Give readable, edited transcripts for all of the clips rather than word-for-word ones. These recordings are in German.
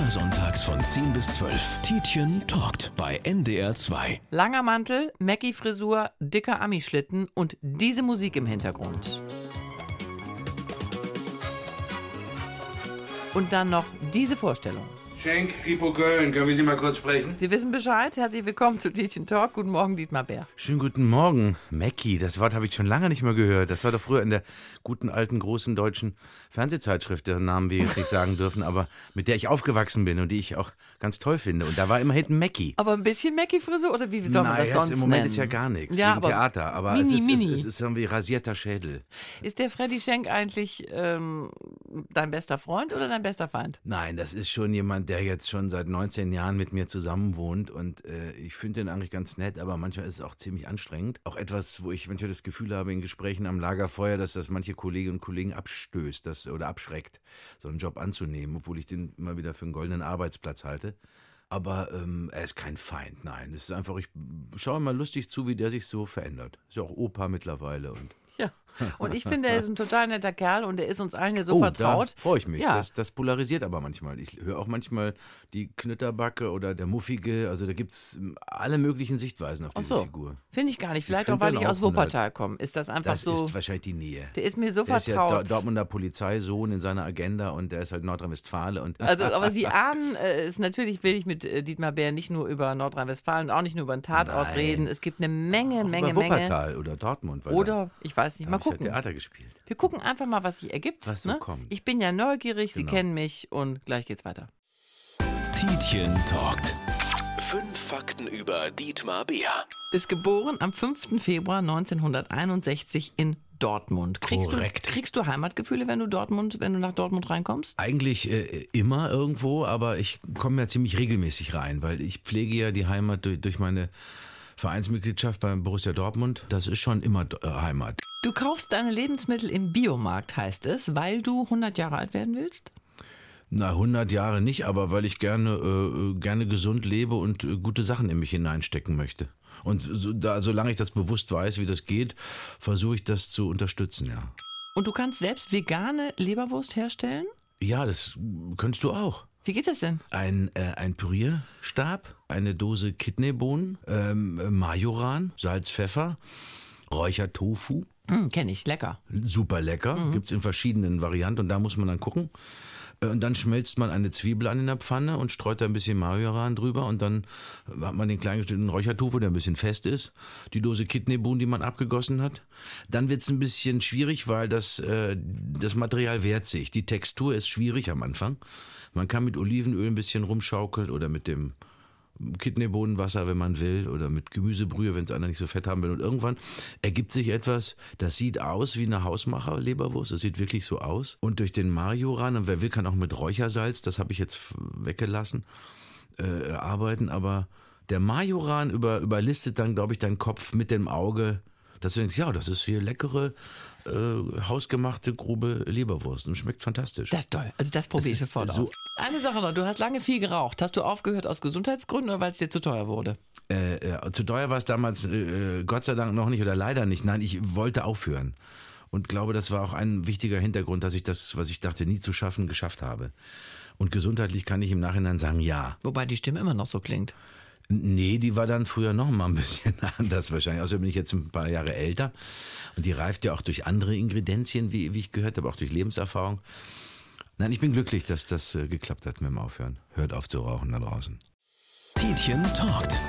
Immer sonntags von 10 bis 12. Tietjen talkt bei NDR 2. Langer Mantel, Mackie-Frisur, dicker Amischlitten und diese Musik im Hintergrund. Und dann noch diese Vorstellung. Schenk, Kripo Köln, können wir Sie mal kurz sprechen? Sie wissen Bescheid. Herzlich willkommen zu Tietjen Talk. Guten Morgen, Dietmar Bär. Schönen guten Morgen, Mackie. Das Wort habe ich schon lange nicht mehr gehört. Das war doch früher in der guten, alten, großen deutschen Fernsehzeitschrift, deren Namen wir jetzt nicht sagen dürfen, aber mit der ich aufgewachsen bin und die ich auch ganz toll finde. Und da war immer hinten Mackie. Aber ein bisschen Mackie-Frisur oder wie soll man das sonst im Moment nennen? ist ja gar nichts, Ja, wegen aber Theater. Aber mini. es ist irgendwie rasierter Schädel. Ist der Freddy Schenk eigentlich dein bester Freund oder dein bester Feind? Nein, das ist schon jemand, der jetzt schon seit 19 Jahren mit mir zusammen wohnt und ich finde den eigentlich ganz nett, aber manchmal ist es auch ziemlich anstrengend. Auch etwas, wo ich manchmal das Gefühl habe in Gesprächen am Lagerfeuer, dass das manche Kolleginnen und Kollegen abstößt oder abschreckt, so einen Job anzunehmen, obwohl ich den immer wieder für einen goldenen Arbeitsplatz halte. Aber er ist kein Feind, nein. Es ist einfach, ich schaue mal lustig zu, wie der sich so verändert. Ist ja auch Opa mittlerweile und Ja. Und ich finde, er ist ein total netter Kerl und er ist uns allen hier so vertraut. Da freue ich mich. Ja. Das polarisiert aber manchmal. Ich höre auch manchmal die Knütterbacke oder der Muffige. Also da gibt es alle möglichen Sichtweisen auf diese Figur. Finde ich gar nicht. Vielleicht Ich auch, weil find ich den aus auch Wuppertal komme. Ist das einfach Das so? ist wahrscheinlich die Nähe. Der ist mir so Der ist ja vertraut. Dortmunder Polizeisohn in seiner Agenda und der ist halt Nordrhein-Westfale. Also, aber Sie ahnen, natürlich will ich mit Dietmar Bär nicht nur über Nordrhein-Westfalen und auch nicht nur über den Tatort reden. Es gibt eine Menge. Über Wuppertal oder Dortmund. Weil Oder, ich weiß nicht, da mal hab ich halt gucken. Theater gespielt. Wir gucken einfach mal, was sich ergibt. Was so ne? kommt. Ich bin ja neugierig, Sie Genau. kennen mich und gleich geht's weiter. Tietjen talkt. 5 Fakten über Dietmar Bär. Ist geboren am 5. Februar 1961 in Dortmund. Korrekt. Kriegst du Heimatgefühle, wenn du nach Dortmund reinkommst? Eigentlich immer irgendwo, aber ich komme ja ziemlich regelmäßig rein, weil ich pflege ja die Heimat durch meine Vereinsmitgliedschaft beim Borussia Dortmund. Das ist schon immer Heimat. Du kaufst deine Lebensmittel im Biomarkt, heißt es, weil du 100 Jahre alt werden willst? Na, 100 Jahre nicht, aber weil ich gerne gesund lebe und gute Sachen in mich hineinstecken möchte. Und solange ich das bewusst weiß, wie das geht, versuche ich das zu unterstützen, ja. Und du kannst selbst vegane Leberwurst herstellen? Ja, das könntest du auch. Wie geht das denn? Ein Pürierstab, eine Dose Kidneybohnen, Majoran, Salz, Pfeffer, Räuchertofu. Kenn ich, lecker. Super lecker, gibt's in verschiedenen Varianten und da muss man dann gucken. Und dann schmelzt man eine Zwiebel an in der Pfanne und streut da ein bisschen Majoran drüber und dann hat man den kleinen geschnittenen Räuchertofu, der ein bisschen fest ist, die Dose Kidneybohnen, die man abgegossen hat. Dann wird's ein bisschen schwierig, weil das Material wehrt sich. Die Textur ist schwierig am Anfang. Man kann mit Olivenöl ein bisschen rumschaukeln oder mit dem Kidneybohnenwasser, wenn man will, oder mit Gemüsebrühe, wenn es einer nicht so fett haben will. Und irgendwann ergibt sich etwas, das sieht aus wie eine Hausmacher-Leberwurst. Das sieht wirklich so aus. Und durch den Majoran, und wer will, kann auch mit Räuchersalz, das habe ich jetzt weggelassen, arbeiten. Aber der Majoran überlistet dann, glaube ich, deinen Kopf mit dem Auge. Dass du denkst, ja, das ist hier leckere, hausgemachte, grobe Leberwurst und schmeckt fantastisch. Das ist toll. Also das probiere ich sofort so- aus. Eine Sache noch, du hast lange viel geraucht. Hast du aufgehört aus Gesundheitsgründen oder weil es dir zu teuer wurde? Zu teuer war es damals Gott sei Dank noch nicht oder leider nicht. Nein, ich wollte aufhören. Und glaube, das war auch ein wichtiger Hintergrund, dass ich das, was ich dachte, nie zu schaffen, geschafft habe. Und gesundheitlich kann ich im Nachhinein sagen, ja. Wobei die Stimme immer noch so klingt. Nee, die war dann früher noch mal ein bisschen anders wahrscheinlich. Außerdem bin ich jetzt ein paar Jahre älter. Und die reift ja auch durch andere Ingredienzien, wie ich gehört habe, auch durch Lebenserfahrung. Nein, ich bin glücklich, dass das geklappt hat mit dem Aufhören. Hört auf zu rauchen da draußen. Tietjen talkt.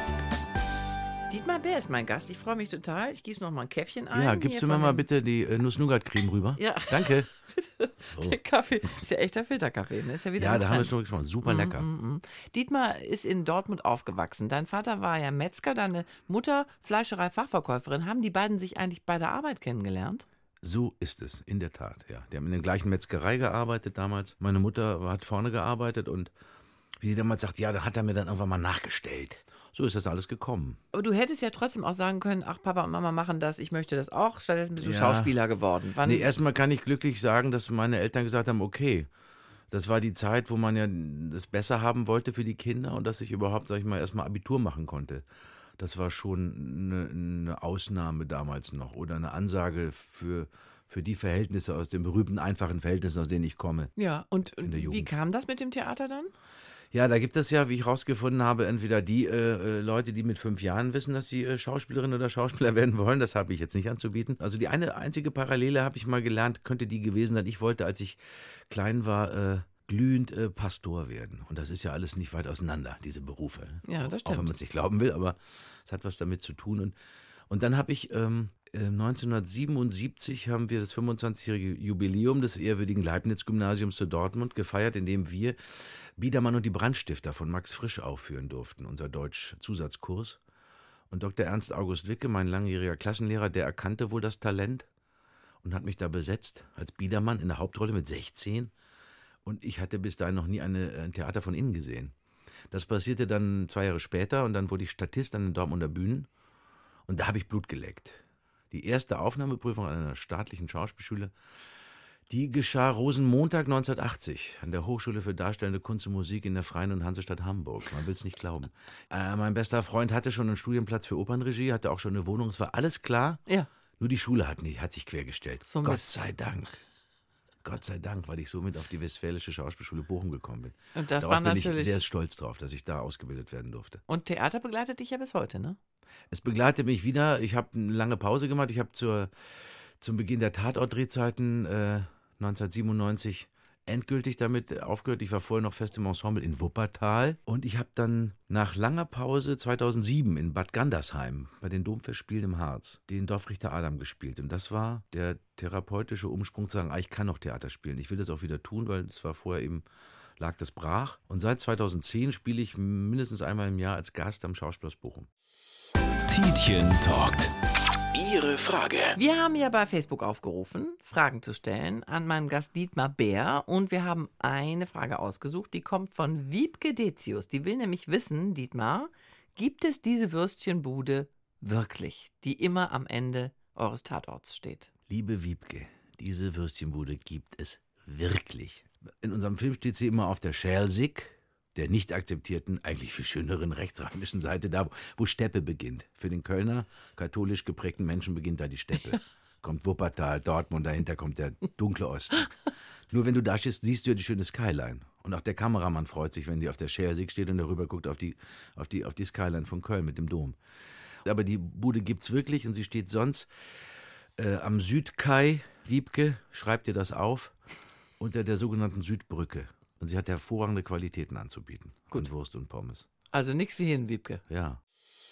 Dietmar Bär ist mein Gast. Ich freue mich total. Ich gieße noch mal ein Käffchen ein. Ja, gibst hier du mir von mal dem- bitte die Nuss-Nougat-Creme rüber? Ja. Danke. Der Kaffee. Ist ja echter Filterkaffee. Ne? Ist ja wieder Ja, im da haben wir Trend. schon gesprochen. Super lecker. Dietmar ist in Dortmund aufgewachsen. Dein Vater war ja Metzger, deine Mutter Fleischerei-Fachverkäuferin. Haben die beiden sich eigentlich bei der Arbeit kennengelernt? So ist es, in der Tat, ja. Die haben in der gleichen Metzgerei gearbeitet damals. Meine Mutter hat vorne gearbeitet und wie sie damals sagt, ja, da hat er mir dann irgendwann mal nachgestellt. So ist das alles gekommen. Aber du hättest ja trotzdem auch sagen können, ach, Papa und Mama machen das, ich möchte das auch. Stattdessen bist du Ja. Schauspieler geworden. Wann? Nee, erstmal kann ich glücklich sagen, dass meine Eltern gesagt haben, okay, das war die Zeit, wo man ja das besser haben wollte für die Kinder und dass ich überhaupt, sag ich mal, erstmal Abitur machen konnte. Das war schon eine Ausnahme damals noch oder eine Ansage für die Verhältnisse aus den berühmten, einfachen Verhältnissen, aus denen ich komme. Ja, und in der wie Jugend. kam das mit dem Theater dann? Ja, da gibt es ja, wie ich rausgefunden habe, entweder die Leute, die mit 5 Jahren wissen, dass sie Schauspielerin oder Schauspieler werden wollen. Das habe ich jetzt nicht anzubieten. Also die eine einzige Parallele habe ich mal gelernt, könnte die gewesen sein. Ich wollte, als ich klein war, glühend Pastor werden. Und das ist ja alles nicht weit auseinander, diese Berufe. Ja, das Auch wenn stimmt. man es nicht glauben will, aber es hat was damit zu tun. Und dann habe ich 1977 haben wir das 25-jährige Jubiläum des ehrwürdigen Leibniz-Gymnasiums zu Dortmund gefeiert, indem wir Biedermann und die Brandstifter von Max Frisch aufführen durften, unser Deutsch-Zusatzkurs. Und Dr. Ernst August Wicke, mein langjähriger Klassenlehrer, der erkannte wohl das Talent und hat mich da besetzt als Biedermann in der Hauptrolle mit 16. Und ich hatte bis dahin noch nie ein Theater von innen gesehen. Das passierte dann 2 Jahre später und dann wurde ich Statist an den Dortmunder Bühnen und da habe ich Blut geleckt. Die erste Aufnahmeprüfung an einer staatlichen Schauspielschule, die geschah Rosenmontag 1980 an der Hochschule für Darstellende Kunst und Musik in der Freien und Hansestadt Hamburg. Man will es nicht glauben. Mein bester Freund hatte schon einen Studienplatz für Opernregie, hatte auch schon eine Wohnung, es war alles klar. Ja. Nur die Schule hat sich quergestellt. So Gott Mist. sei Dank. Gott sei Dank, weil ich somit auf die Westfälische Schauspielschule Bochum gekommen bin. Und das Darauf war bin ich natürlich. sehr stolz drauf, dass ich da ausgebildet werden durfte. Und Theater begleitet dich ja bis heute, ne? Es begleitet mich wieder. Ich habe eine lange Pause gemacht. Ich habe zum Beginn der Tatort-Drehzeiten 1997 endgültig damit aufgehört. Ich war vorher noch fest im Ensemble in Wuppertal. Und ich habe dann nach langer Pause 2007 in Bad Gandersheim bei den Domfestspielen im Harz den Dorfrichter Adam gespielt. Und das war der therapeutische Umsprung zu sagen, ich kann noch Theater spielen. Ich will das auch wieder tun, weil es war vorher eben, lag das brach. Und seit 2010 spiele ich mindestens einmal im Jahr als Gast am Schauspielhaus Bochum. Tietjen talkt. Ihre Frage. Wir haben ja bei Facebook aufgerufen, Fragen zu stellen an meinen Gast Dietmar Bär. Und wir haben eine Frage ausgesucht, die kommt von Wiebke Decius. Die will nämlich wissen, Dietmar, gibt es diese Würstchenbude wirklich, die immer am Ende eures Tatorts steht? Liebe Wiebke, diese Würstchenbude gibt es wirklich. In unserem Film steht sie immer auf der Schelsig, der nicht akzeptierten, eigentlich viel schöneren rechtsrheinischen Seite, da wo Steppe beginnt. Für den Kölner katholisch geprägten Menschen beginnt da die Steppe. Kommt Wuppertal, Dortmund, dahinter kommt der dunkle Osten. Nur wenn du da stehst, siehst du ja die schöne Skyline. Und auch der Kameramann freut sich, wenn die auf der Schelsig steht und darüber guckt auf die Skyline von Köln mit dem Dom. Aber die Bude gibt's wirklich und sie steht sonst am Südkai, Wiebke, schreib dir das auf, unter der sogenannten Südbrücke. Und sie hat hervorragende Qualitäten anzubieten. Gut. Und Wurst und Pommes. Also nichts wie hin, Wiebke. Ja.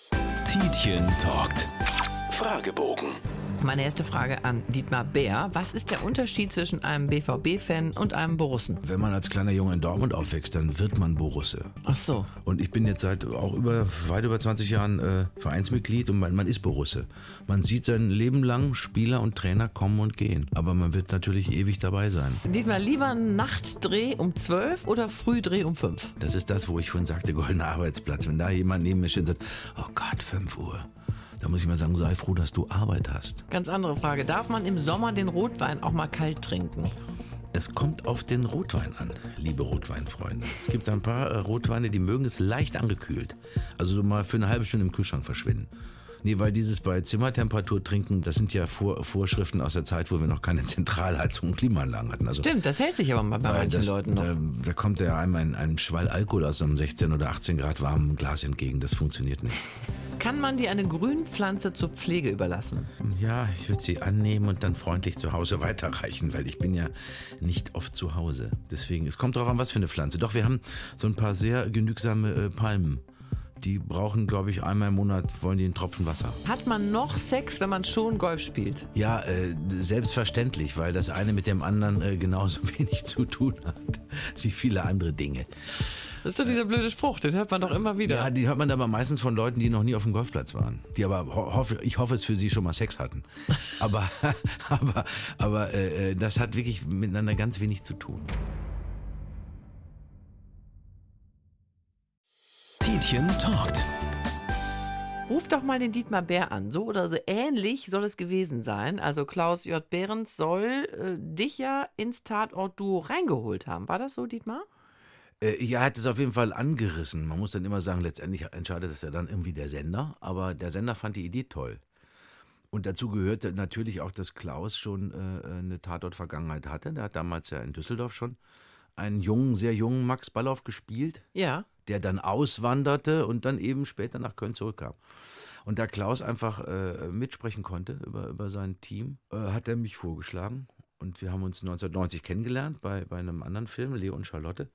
Tietjen talkt. Fragebogen. Meine erste Frage an Dietmar Bär. Was ist der Unterschied zwischen einem BVB-Fan und einem Borussen? Wenn man als kleiner Junge in Dortmund aufwächst, dann wird man Borusse. Ach so. Und ich bin jetzt seit auch weit über 20 Jahren Vereinsmitglied und man ist Borusse. Man sieht sein Leben lang Spieler und Trainer kommen und gehen. Aber man wird natürlich ewig dabei sein. Dietmar, lieber Nachtdreh um 12 oder Frühdreh um 5? Das ist das, wo ich vorhin sagte, goldener Arbeitsplatz. Wenn da jemand neben mir steht und sagt, oh Gott, 5 Uhr. Da muss ich mal sagen, sei froh, dass du Arbeit hast. Ganz andere Frage. Darf man im Sommer den Rotwein auch mal kalt trinken? Es kommt auf den Rotwein an, liebe Rotweinfreunde. Es gibt ein paar Rotweine, die mögen es leicht angekühlt. Also so mal für eine halbe Stunde im Kühlschrank verschwinden. Nee, weil dieses bei Zimmertemperatur trinken, das sind ja Vorschriften aus der Zeit, wo wir noch keine Zentralheizung und Klimaanlagen hatten. Also, Stimmt, das hält sich aber mal bei manchen Leuten noch. Da kommt ja einem ein Schwall Alkohol aus einem 16 oder 18 Grad warmen Glas entgegen. Das funktioniert nicht. Kann man dir eine Grünpflanze zur Pflege überlassen? Ja, ich würde sie annehmen und dann freundlich zu Hause weiterreichen, weil ich bin ja nicht oft zu Hause. Deswegen, es kommt darauf an, was für eine Pflanze. Doch, wir haben so ein paar sehr genügsame Palmen. Die brauchen, glaube ich, einmal im Monat, wollen die einen Tropfen Wasser. Hat man noch Sex, wenn man schon Golf spielt? Ja, selbstverständlich, weil das eine mit dem anderen genauso wenig zu tun hat wie viele andere Dinge. Das ist doch dieser blöde Spruch, den hört man doch immer wieder. Ja, die hört man aber meistens von Leuten, die noch nie auf dem Golfplatz waren. Die aber, ich hoffe es für sie, schon mal Sex hatten. Aber das hat wirklich miteinander ganz wenig zu tun. Tietjen talkt. Ruf doch mal den Dietmar Bär an. So oder so ähnlich soll es gewesen sein. Also Klaus J. Behrens soll dich ja ins Tatort-Duo reingeholt haben. War das so, Dietmar? Ja, er hat es auf jeden Fall angerissen. Man muss dann immer sagen, letztendlich entscheidet es ja dann irgendwie der Sender. Aber der Sender fand die Idee toll. Und dazu gehörte natürlich auch, dass Klaus schon eine Tatort-Vergangenheit hatte. Der hat damals ja in Düsseldorf schon einen jungen, sehr jungen Max Balloff gespielt, Ja. der dann auswanderte und dann eben später nach Köln zurückkam. Und da Klaus einfach mitsprechen konnte über sein Team, hat er mich vorgeschlagen. Und wir haben uns 1990 kennengelernt bei einem anderen Film, Leo und Charlotte.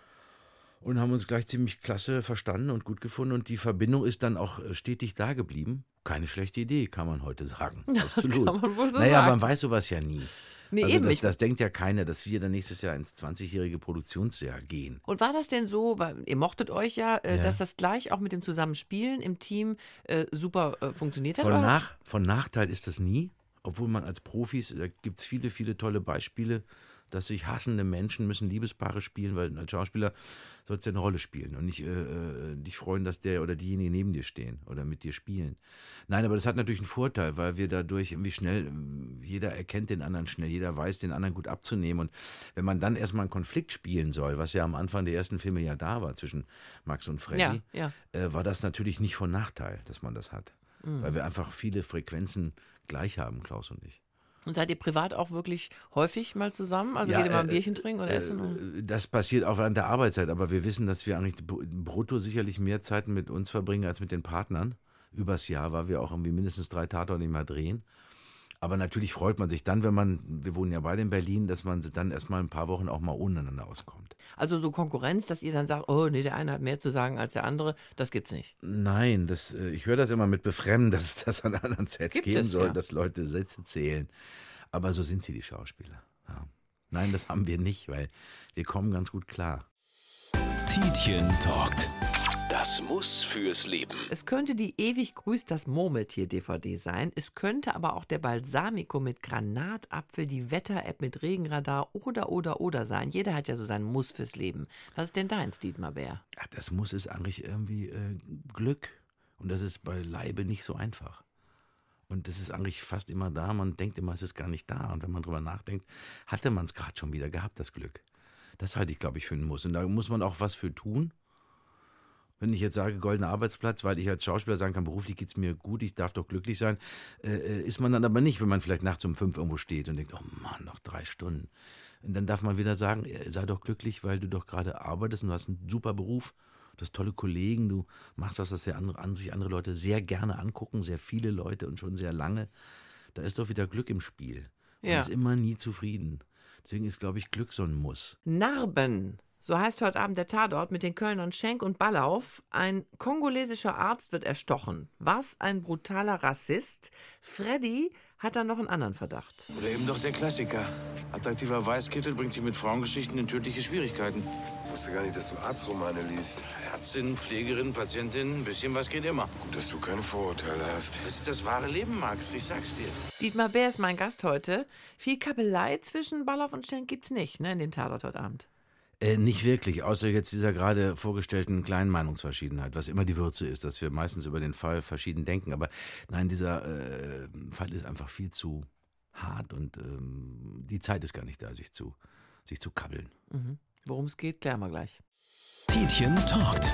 Und haben uns gleich ziemlich klasse verstanden und gut gefunden. Und die Verbindung ist dann auch stetig da geblieben. Keine schlechte Idee, kann man heute sagen. Absolut. kann man wohl so naja, sagen. man weiß sowas ja nie. Nee, Also eben. das denkt ja keiner, dass wir dann nächstes Jahr ins 20-jährige Produktionsjahr gehen. Und war das denn so, weil ihr mochtet euch ja, dass das gleich auch mit dem Zusammenspielen im Team super funktioniert hat? oder? Von Nachteil ist das nie, obwohl man als Profis, da gibt es viele, viele tolle Beispiele, dass sich hassende Menschen müssen Liebespaare spielen, weil als Schauspieler sollst du ja eine Rolle spielen und nicht dich freuen, dass der oder diejenige neben dir stehen oder mit dir spielen. Nein, aber das hat natürlich einen Vorteil, weil wir dadurch irgendwie schnell, jeder erkennt den anderen schnell, jeder weiß, den anderen gut abzunehmen. Und wenn man dann erstmal einen Konflikt spielen soll, was ja am Anfang der ersten Filme ja da war zwischen Max und Freddy, war das natürlich nicht von Nachteil, dass man das hat. Weil wir einfach viele Frequenzen gleich haben, Klaus und ich. Und seid ihr privat auch wirklich häufig mal zusammen? Also geht ihr mal ein Bierchen trinken oder essen? Das passiert auch während der Arbeitszeit, aber wir wissen, dass wir eigentlich brutto sicherlich mehr Zeit mit uns verbringen als mit den Partnern. Übers Jahr, weil wir auch irgendwie mindestens 3 Tatorte nicht mehr drehen. Aber natürlich freut man sich dann, wir wohnen ja beide in Berlin, dass man dann erstmal ein paar Wochen auch mal ohneinander auskommt. Also so Konkurrenz, dass ihr dann sagt, oh nee, der eine hat mehr zu sagen als der andere, das gibt's nicht. Nein, ich höre das immer mit Befremden, dass es das an anderen Sets Gibt geben es, soll, ja. dass Leute Sätze zählen. Aber so sind sie, die Schauspieler. Ja. Nein, das haben wir nicht, weil wir kommen ganz gut klar. Tietjen talkt. Das muss fürs Leben. Es könnte die Ewig grüßt das Murmeltier-DVD sein. Es könnte aber auch der Balsamico mit Granatapfel, die Wetter-App mit Regenradar oder sein. Jeder hat ja so sein Muss fürs Leben. Was ist denn deins, Dietmar Bär? Ja, das Muss ist eigentlich irgendwie Glück. Und das ist beileibe nicht so einfach. Und das ist eigentlich fast immer da. Man denkt immer, es ist gar nicht da. Und wenn man drüber nachdenkt, hatte man es gerade schon wieder gehabt, das Glück. Das halte ich, glaube ich, für ein Muss. Und da muss man auch was für tun. Wenn ich jetzt sage, goldener Arbeitsplatz, weil ich als Schauspieler sagen kann, beruflich geht es mir gut, ich darf doch glücklich sein, ist man dann aber nicht, wenn man vielleicht nachts um 5 irgendwo steht und denkt, oh Mann, noch 3 Stunden. Und dann darf man wieder sagen, sei doch glücklich, weil du doch gerade arbeitest und du hast einen super Beruf, du hast tolle Kollegen, du machst was, sich andere Leute sehr gerne angucken, sehr viele Leute und schon sehr lange. Da ist doch wieder Glück im Spiel. Und Ja. ist immer nie zufrieden. Deswegen ist, glaube ich, Glück so ein Muss. Narben. So heißt heute Abend der Tatort mit den Kölnern Schenk und Ballauf. Ein kongolesischer Arzt wird erstochen. Was ein brutaler Rassist. Freddy hat dann noch einen anderen Verdacht. Oder eben doch der Klassiker. Attraktiver Weißkittel bringt sich mit Frauengeschichten in tödliche Schwierigkeiten. Ich wusste gar nicht, dass du Arztromane liest. Ärztin, Pflegerin, Patientin, ein bisschen was geht immer. Gut, dass du keine Vorurteile hast. Das ist das wahre Leben, Max, ich sag's dir. Dietmar Bär ist mein Gast heute. Viel Kabelei zwischen Ballauf und Schenk gibt's nicht, ne, in dem Tatort heute Abend. Nicht wirklich, außer jetzt dieser gerade vorgestellten kleinen Meinungsverschiedenheit, was immer die Würze ist, dass wir meistens über den Fall verschieden denken. Aber nein, dieser Fall ist einfach viel zu hart und die Zeit ist gar nicht da, sich zu kabbeln. Worum es geht, klären wir gleich. Tietjen talkt.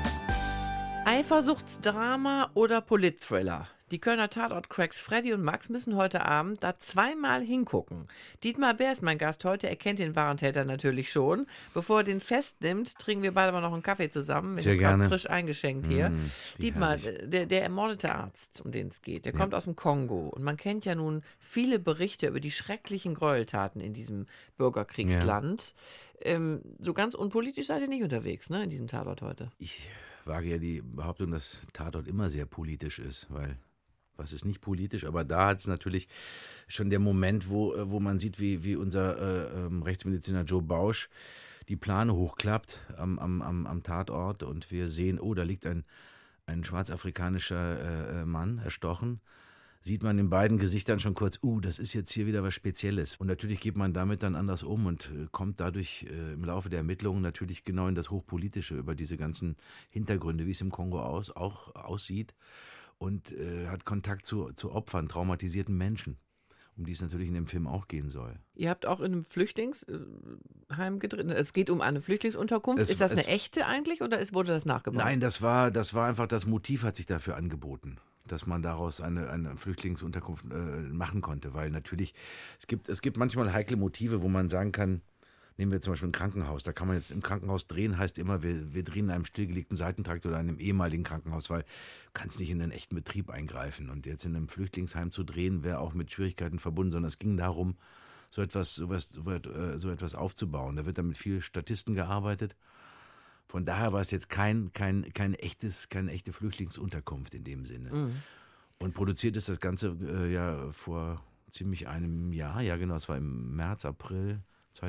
Eifersuchtsdrama oder Politthriller? Die Kölner Tatort-Cracks Freddy und Max müssen heute Abend da zweimal hingucken. Dietmar Bär ist mein Gast heute. Er kennt den wahren Täter natürlich schon. Bevor er den festnimmt, trinken wir beide mal noch einen Kaffee zusammen. Sehr gerne. Frisch eingeschenkt hier. wie Dietmar, herrlich. der ermordete Arzt, um den es geht, der kommt aus dem Kongo. Und man kennt ja nun viele Berichte über die schrecklichen Gräueltaten in diesem Bürgerkriegsland. So ganz unpolitisch seid ihr nicht unterwegs, ne, in diesem Tatort heute. Ich wage ja die Behauptung, dass Tatort immer sehr politisch ist, weil was ist nicht politisch, aber da hat es natürlich schon der Moment, wo man sieht, wie unser Rechtsmediziner Joe Bausch die Plane hochklappt am Tatort und wir sehen, oh, da liegt ein schwarzafrikanischer Mann erstochen. Sieht man in beiden Gesichtern schon kurz, das ist jetzt hier wieder was Spezielles. Und natürlich geht man damit dann anders um und kommt dadurch im Laufe der Ermittlungen natürlich genau in das Hochpolitische über diese ganzen Hintergründe, wie es im Kongo auch aussieht. Und hat Kontakt zu Opfern, traumatisierten Menschen, um die es natürlich in dem Film auch gehen soll. Ihr habt auch in einem Flüchtlingsheim gedreht. Es geht um eine Flüchtlingsunterkunft. Ist das eine echte eigentlich oder wurde das nachgebaut? Nein, das war einfach, das Motiv hat sich dafür angeboten, dass man daraus eine Flüchtlingsunterkunft machen konnte. Weil natürlich, es gibt manchmal heikle Motive, wo man sagen kann, Nehmen wir zum Beispiel ein Krankenhaus. Da kann man jetzt im Krankenhaus drehen, heißt immer, wir drehen in einem stillgelegten Seitentrakt oder in einem ehemaligen Krankenhaus, weil du kannst nicht in einen echten Betrieb eingreifen. Und jetzt in einem Flüchtlingsheim zu drehen, wäre auch mit Schwierigkeiten verbunden, sondern es ging darum, so etwas aufzubauen. Da wird dann mit vielen Statisten gearbeitet. Von daher war es jetzt keine echte Flüchtlingsunterkunft in dem Sinne. Mhm. Und produziert ist das Ganze ja vor ziemlich einem Jahr. Ja, genau, es war im März, April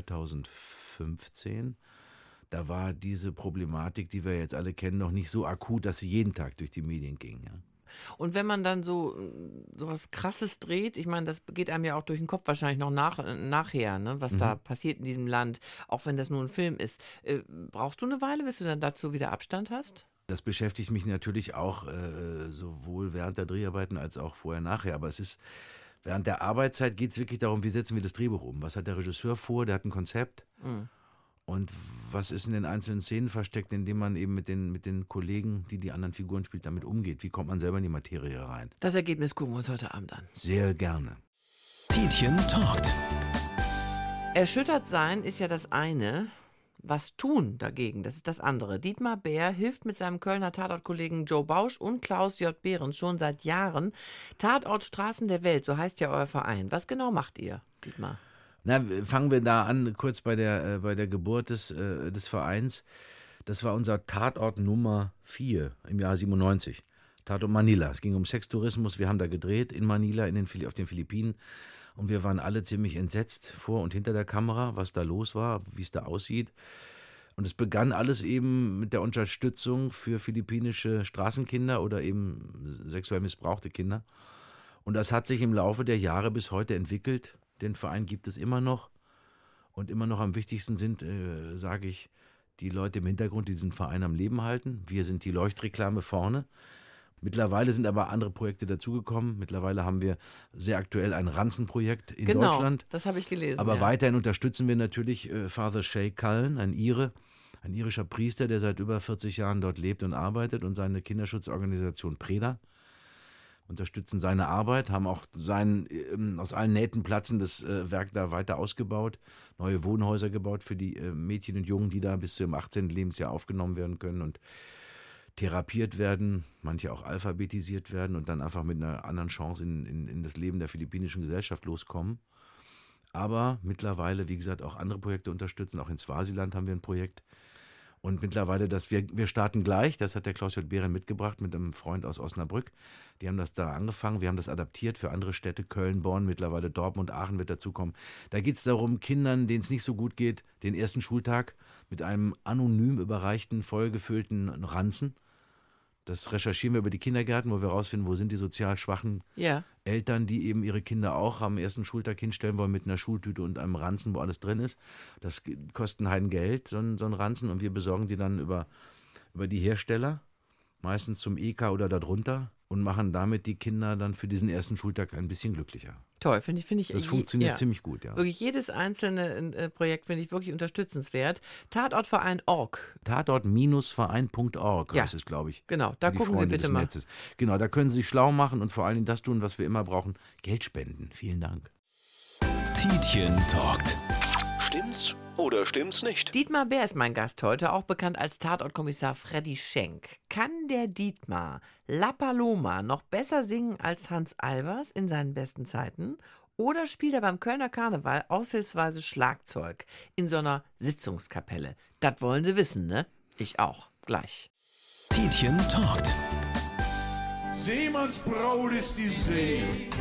2015. Da war diese Problematik, die wir jetzt alle kennen, noch nicht so akut, dass sie jeden Tag durch die Medien ging. Ja. Und wenn man dann so was Krasses dreht, ich meine, das geht einem ja auch durch den Kopf wahrscheinlich noch nachher, ne, was da passiert in diesem Land, auch wenn das nur ein Film ist. Brauchst du eine Weile, bis du dann dazu wieder Abstand hast? Das beschäftigt mich natürlich auch sowohl während der Dreharbeiten als auch vorher, nachher. Aber es ist, während der Arbeitszeit geht es wirklich darum, wie setzen wir das Drehbuch um? Was hat der Regisseur vor? Der hat ein Konzept. Mhm. Und was ist in den einzelnen Szenen versteckt, indem man eben mit den Kollegen, die anderen Figuren spielt, damit umgeht? Wie kommt man selber in die Materie rein? Das Ergebnis gucken wir uns heute Abend an. Sehr gerne. Tietjen talkt. Erschüttert sein ist ja das eine. Was tun dagegen, das ist das andere. Dietmar Bär hilft mit seinem Kölner Tatortkollegen Joe Bausch und Klaus J. Behrens schon seit Jahren. Tatort Straßen der Welt, so heißt ja euer Verein. Was genau macht ihr, Dietmar? Na, fangen wir da an, kurz bei der Geburt des Vereins. Das war unser Tatort Nummer 4 im Jahr 97. Tatort Manila. Es ging um Sextourismus. Wir haben da gedreht in Manila, auf den Philippinen. Und wir waren alle ziemlich entsetzt vor und hinter der Kamera, was da los war, wie es da aussieht. Und es begann alles eben mit der Unterstützung für philippinische Straßenkinder oder eben sexuell missbrauchte Kinder. Und das hat sich im Laufe der Jahre bis heute entwickelt. Den Verein gibt es immer noch. Und immer noch am wichtigsten sind, sage ich, die Leute im Hintergrund, die diesen Verein am Leben halten. Wir sind die Leuchtreklame vorne. Mittlerweile sind aber andere Projekte dazugekommen. Mittlerweile haben wir sehr aktuell ein Ranzenprojekt in Deutschland. Genau, das habe ich gelesen. Aber weiterhin unterstützen wir natürlich Father Shay Cullen, ein irischer Priester, der seit über 40 Jahren dort lebt und arbeitet, und seine Kinderschutzorganisation Preda. Unterstützen seine Arbeit, haben auch aus allen Nähten platzendes Werk da weiter ausgebaut, neue Wohnhäuser gebaut für die Mädchen und Jungen, die da bis zum 18. Lebensjahr aufgenommen werden können und therapiert werden, manche auch alphabetisiert werden und dann einfach mit einer anderen Chance in das Leben der philippinischen Gesellschaft loskommen. Aber mittlerweile, wie gesagt, auch andere Projekte unterstützen. Auch in Swasiland haben wir ein Projekt. Und mittlerweile, wir starten gleich, das hat der Klaus J. Behrens mitgebracht mit einem Freund aus Osnabrück. Die haben das da angefangen, wir haben das adaptiert für andere Städte, Köln, Bonn, mittlerweile Dortmund, Aachen wird dazukommen. Da geht es darum, Kindern, denen es nicht so gut geht, den ersten Schultag mit einem anonym überreichten, vollgefüllten Ranzen. Das recherchieren wir über die Kindergärten, wo wir rausfinden, wo sind die sozial schwachen Eltern, die eben ihre Kinder auch am ersten Schultag hinstellen wollen mit einer Schultüte und einem Ranzen, wo alles drin ist. Das kostet ein Heidengeld, so ein Ranzen, und wir besorgen die dann über die Hersteller, meistens zum EK oder darunter, und machen damit die Kinder dann für diesen ersten Schultag ein bisschen glücklicher. Toll, finde ich. Das funktioniert ziemlich gut, ja. Wirklich jedes einzelne Projekt finde ich wirklich unterstützenswert. Tatortverein.org. Tatort-verein.org heißt es, glaube ich. Genau, da gucken Sie bitte mal. Netzes. Genau, da können Sie sich schlau machen und vor allen Dingen das tun, was wir immer brauchen: Geld spenden. Vielen Dank. Tietjen talkt. Stimmt's oder stimmt's nicht? Dietmar Bär ist mein Gast heute, auch bekannt als Tatortkommissar Freddy Schenk. Kann der Dietmar La Paloma noch besser singen als Hans Albers in seinen besten Zeiten? Oder spielt er beim Kölner Karneval aushilfsweise Schlagzeug in so einer Sitzungskapelle? Das wollen Sie wissen, ne? Ich auch. Gleich. Tietjen talkt. Seemannsbraut ist die See.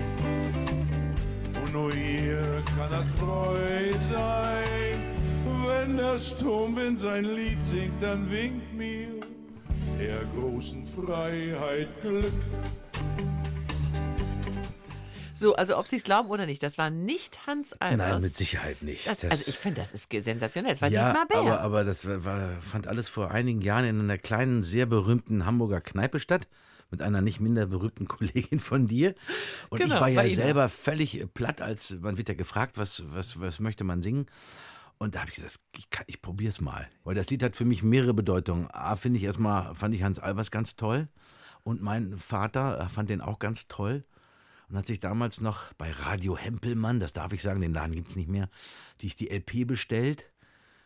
Und nur ihr kann er treu sein. Wenn der Sturmwind sein Lied singt, dann winkt mir der großen Freiheit Glück. So, also ob Sie es glauben oder nicht, das war nicht Hans Albers. Nein, mit Sicherheit nicht. Also ich finde, das ist sensationell. Das war ja, Dietmar Bär. aber das fand alles vor einigen Jahren in einer kleinen, sehr berühmten Hamburger Kneipe statt. Mit einer nicht minder berühmten Kollegin von dir. Und genau, ich war ja selber völlig platt, als man wird ja gefragt, was möchte man singen. Und da habe ich gesagt, ich probiere es mal. Weil das Lied hat für mich mehrere Bedeutungen. Fand ich Hans Albers ganz toll. Und mein Vater fand den auch ganz toll. Und hat sich damals noch bei Radio Hempelmann, das darf ich sagen, den Laden gibt es nicht mehr, die LP bestellt.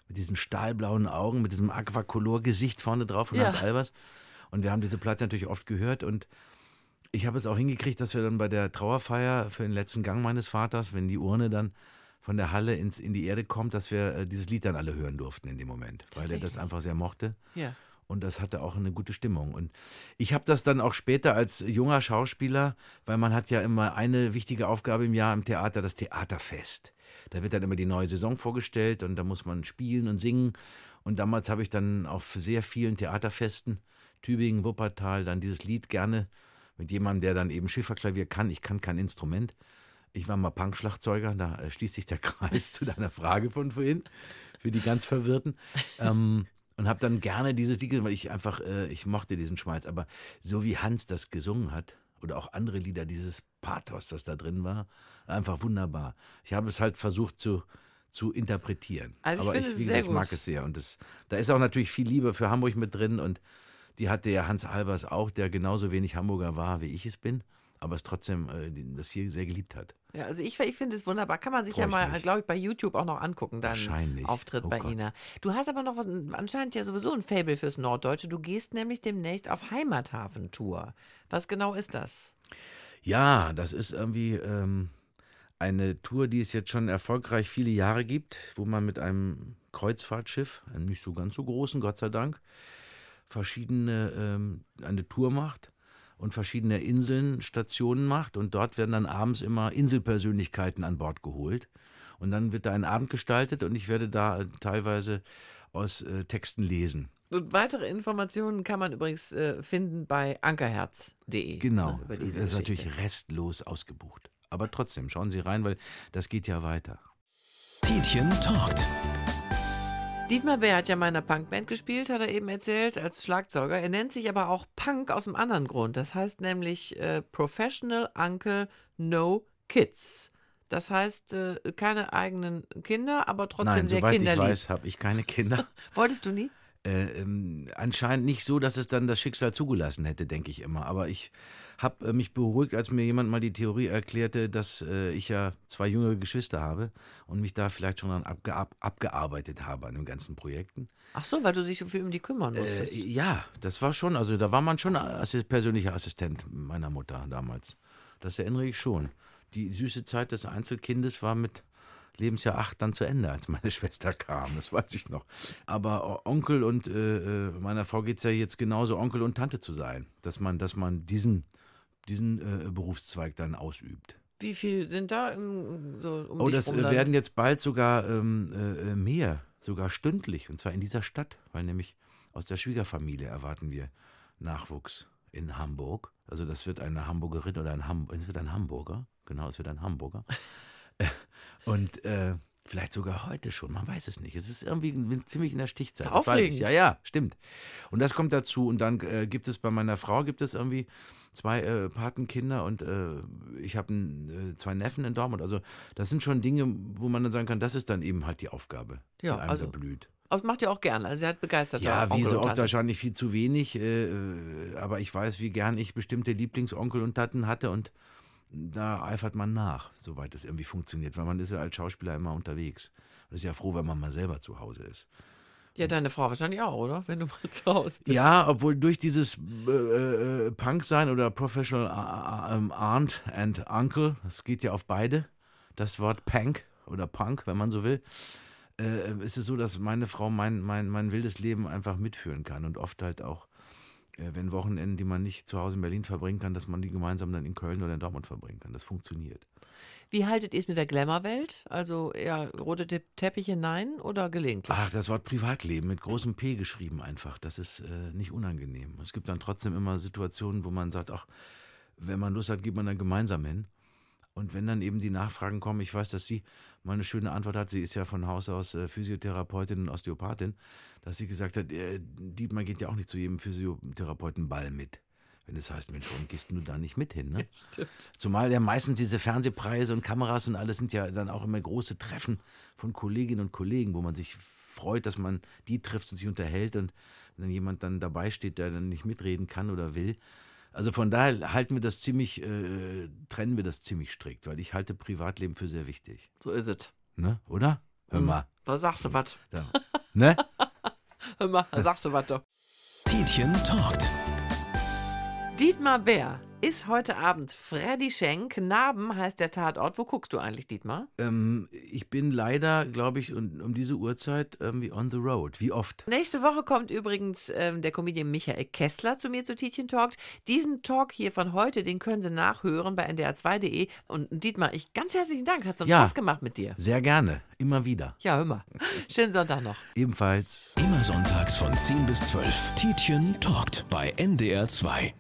mit diesen stahlblauen Augen, mit diesem Aquacolor-Gesicht vorne drauf von Hans Albers. Und wir haben diese Platte natürlich oft gehört und ich habe es auch hingekriegt, dass wir dann bei der Trauerfeier für den letzten Gang meines Vaters, wenn die Urne dann von der Halle in die Erde kommt, dass wir dieses Lied dann alle hören durften in dem Moment, weil er das einfach sehr mochte. Ja. Und das hatte auch eine gute Stimmung. Und ich habe das dann auch später als junger Schauspieler, weil man hat ja immer eine wichtige Aufgabe im Jahr im Theater, das Theaterfest. Da wird dann immer die neue Saison vorgestellt und da muss man spielen und singen. Und damals habe ich dann auf sehr vielen Theaterfesten, Tübingen, Wuppertal, dann dieses Lied gerne mit jemandem, der dann eben Schifferklavier kann. Ich kann kein Instrument. Ich war mal Punkschlagzeuger, da schließt sich der Kreis zu deiner Frage von vorhin, für die ganz Verwirrten. Und habe dann gerne dieses Lied, weil ich mochte diesen Schmalz. Aber so wie Hans das gesungen hat, oder auch andere Lieder, dieses Pathos, das da drin war, einfach wunderbar. Ich habe es halt versucht zu interpretieren. Also aber ich mag es sehr. Und da ist auch natürlich viel Liebe für Hamburg mit drin und die hatte ja Hans Albers auch, der genauso wenig Hamburger war, wie ich es bin, aber es trotzdem das hier sehr geliebt hat. Ja, also ich finde es wunderbar. Kann man sich ja mal, glaube ich, bei YouTube auch noch angucken, deinen Auftritt bei Ina. Du hast aber noch anscheinend ja sowieso ein Faible fürs Norddeutsche. Du gehst nämlich demnächst auf Heimathafen-Tour. Was genau ist das? Ja, das ist irgendwie eine Tour, die es jetzt schon erfolgreich viele Jahre gibt, wo man mit einem Kreuzfahrtschiff, einem nicht so ganz so großen, Gott sei Dank, eine Tour macht und verschiedene Inseln, Stationen macht und dort werden dann abends immer Inselpersönlichkeiten an Bord geholt und dann wird da ein Abend gestaltet und ich werde da teilweise aus Texten lesen. Und weitere Informationen kann man übrigens finden bei ankerherz.de. Genau, das ist natürlich restlos ausgebucht. Aber trotzdem, schauen Sie rein, weil das geht ja weiter. Tietjen talkt. Dietmar Bär hat ja in meiner Punkband gespielt, hat er eben erzählt, als Schlagzeuger. Er nennt sich aber auch Punk aus einem anderen Grund. Das heißt nämlich Professional Uncle No Kids. Das heißt, keine eigenen Kinder, aber trotzdem sehr kinderlieb. Nein, soweit ich weiß, habe ich keine Kinder. Wolltest du nie? Anscheinend nicht so, dass es dann das Schicksal zugelassen hätte, denke ich immer. Aber ich habe mich beruhigt, als mir jemand mal die Theorie erklärte, dass ich ja 2 jüngere Geschwister habe und mich da vielleicht schon dann abgearbeitet habe an den ganzen Projekten. Ach so, weil du dich so viel um die kümmern musstest. Ja, das war schon, also da war man schon persönlicher Assistent meiner Mutter damals. Das erinnere ich schon. Die süße Zeit des Einzelkindes war mit Lebensjahr 8 dann zu Ende, als meine Schwester kam, das weiß ich noch. Aber Onkel und meiner Frau geht es ja jetzt genauso, Onkel und Tante zu sein, dass man diesen Berufszweig dann ausübt. Wie viel sind da so um dich das rum dann? Werden jetzt bald sogar mehr, sogar stündlich, und zwar in dieser Stadt, weil nämlich aus der Schwiegerfamilie erwarten wir Nachwuchs in Hamburg. Also das wird eine Hamburgerin oder es wird ein Hamburger, genau, es wird ein Hamburger. Und vielleicht sogar heute schon, man weiß es nicht. Es ist irgendwie ziemlich in der Stichzeit. Das ist aufregend. Ja, stimmt. Und das kommt dazu. Und dann gibt es bei meiner Frau irgendwie 2 Patenkinder und ich habe 2 Neffen in Dortmund. Also das sind schon Dinge, wo man dann sagen kann, das ist dann eben halt die Aufgabe, die einem da blüht. Aber das macht ihr auch gerne. Also sie hat begeistert. Ja, wie Onkel so und oft Tante. wahrscheinlich viel zu wenig. Aber ich weiß, wie gern ich bestimmte Lieblingsonkel und Tanten hatte und da eifert man nach, soweit es irgendwie funktioniert, weil man ist ja als Schauspieler immer unterwegs. Man ist ja froh, wenn man mal selber zu Hause ist. Ja, deine Frau wahrscheinlich auch, oder? Wenn du mal zu Hause bist. Ja, obwohl durch dieses Punk-Sein oder Professional Aunt and Uncle, das geht ja auf beide, das Wort Punk oder Punk, wenn man so will, ist es so, dass meine Frau mein wildes Leben einfach mitführen kann und oft halt auch wenn Wochenenden, die man nicht zu Hause in Berlin verbringen kann, dass man die gemeinsam dann in Köln oder in Dortmund verbringen kann. Das funktioniert. Wie haltet ihr es mit der Glamour-Welt? Also eher rote Teppiche nein oder gelegentlich? Ach, das Wort Privatleben mit großem P geschrieben einfach. Das ist nicht unangenehm. Es gibt dann trotzdem immer Situationen, wo man sagt, ach, wenn man Lust hat, geht man dann gemeinsam hin. Und wenn dann eben die Nachfragen kommen, ich weiß, dass sie mal eine schöne Antwort hat, sie ist ja von Haus aus Physiotherapeutin und Osteopathin, dass sie gesagt hat, Dietmar geht ja auch nicht zu jedem Physiotherapeutenball mit. Wenn es heißt, Mensch, warum gehst du da nicht mit hin? Ne? Stimmt. Zumal ja meistens diese Fernsehpreise und Kameras und alles sind ja dann auch immer große Treffen von Kolleginnen und Kollegen, wo man sich freut, dass man die trifft und sich unterhält und wenn dann jemand dann dabei steht, der dann nicht mitreden kann oder will. Also von daher trennen wir das ziemlich strikt, weil ich halte Privatleben für sehr wichtig. So ist es. Ne? Oder? Hör mal. Da sagst du was. Ja. Ne? Hör mal, sagst du was doch. Tietjen talkt. Dietmar Bär ist heute Abend Freddy Schenk. Naben heißt der Tatort. Wo guckst du eigentlich, Dietmar? Ich bin leider, glaube ich, um diese Uhrzeit irgendwie on the road. Wie oft? Nächste Woche kommt übrigens der Comedian Michael Kessler zu mir zu Tietjen Talkt. Diesen Talk hier von heute, den können Sie nachhören bei ndr2.de. Und Dietmar, ganz herzlichen Dank. Hat so einen Spaß gemacht mit dir. Sehr gerne. Immer wieder. Ja, hör mal. Schönen Sonntag noch. Ebenfalls. Immer sonntags von 10 bis 12. Tietjen talkt bei NDR 2.